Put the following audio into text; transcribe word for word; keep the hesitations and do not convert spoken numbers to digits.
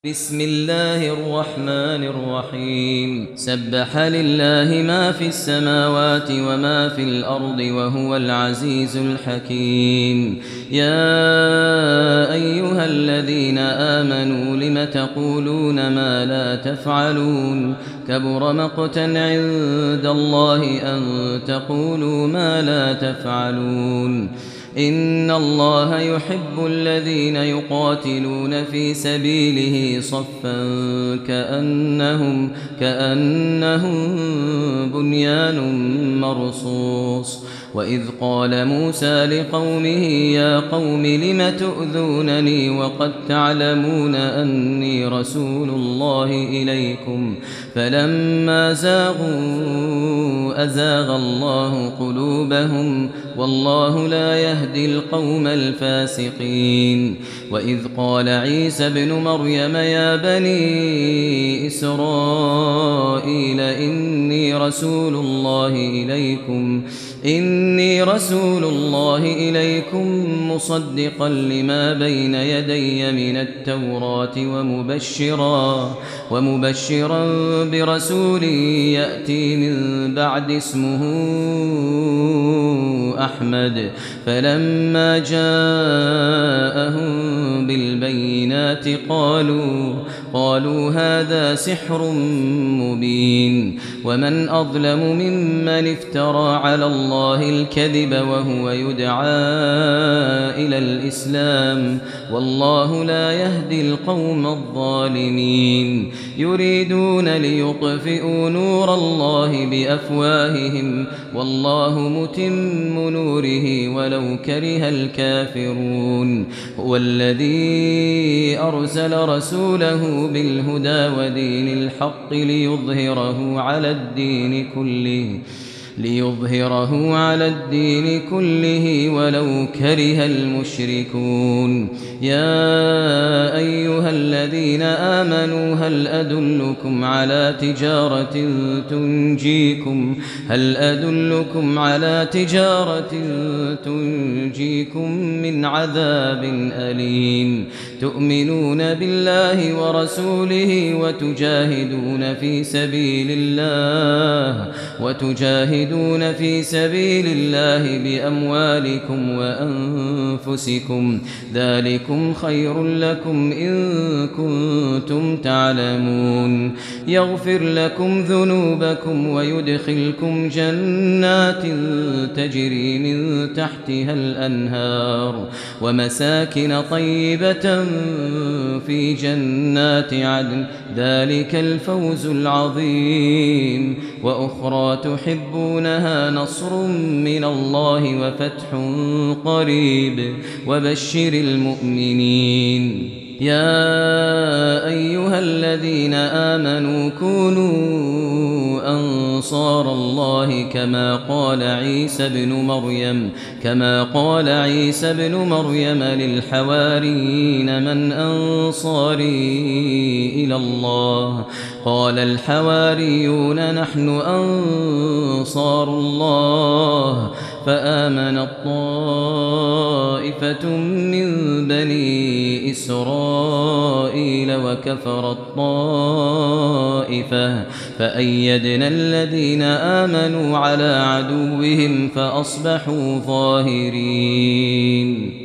بسم الله الرحمن الرحيم سبح لله ما في السماوات وما في الأرض وهو العزيز الحكيم يا أيها الذين آمنوا لم تقولون ما لا تفعلون كبر مقتا عند الله أن تقولوا ما لا تفعلون إن الله يحب الذين يقاتلون في سبيله صفا كأنهم, كأنهم بنيان مرصوص وإذ قال موسى لقومه يا قوم لم تؤذونني وقد تعلمون أني رسول الله إليكم فلما زاغوا أزاغ الله قلوبهم والله لا يهدي القوم الفاسقين وإذ قال عيسى ابن مريم يا بني إسرائيل إني رسول الله إليكم إني رسول الله إليكم مصدقا لما بين يدي من التوراة ومبشرا ومبشرا برسول يأتي من بعد اسمه أحمد فلما جاءهم بالبينات قالوا قالوا هذا سحر مبين ومن أظلم ممن افترى على الله الكذب وهو يدعى إلى الإسلام والله لا يهدي القوم الظالمين يريدون ليطفئوا نور الله بأفواههم والله متم نوره ولو كره الكافرون هو الذي أرسل رسوله بالهدى ودين الحق ليظهره على الدين كله ليظهره على الدين كله ولو كره المشركون يا أيها الذين آمنوا هل أدلكم على تجارة تنجيكم هل أدلكم على تجارة تنجيكم من عذاب أليم تؤمنون بالله ورسوله وتجاهدون في سبيل الله وتجاهدون في سبيل الله بأموالكم وأنفسكم ذلكم خير لكم إن كنتم تعلمون يغفر لكم ذنوبكم ويدخلكم جنات تجري من تحتها الأنهار ومساكن طيبة في جنات عدن ذلك الفوز العظيم وأخرى تحبونها نصر من الله وفتح قريب وبشر المؤمنين يا أيها الذين آمنوا كونوا أنصار الله كما قال عيسى ابن مريم كما قال عيسى ابن مريم للحواريين من أنصاري إلى الله قال الحواريون نحن أنصار الله فآمنت طائفة من بني إسرائيل وكفرت طائفة فأيدنا الذين آمنوا على عدوهم فأصبحوا ظاهرين.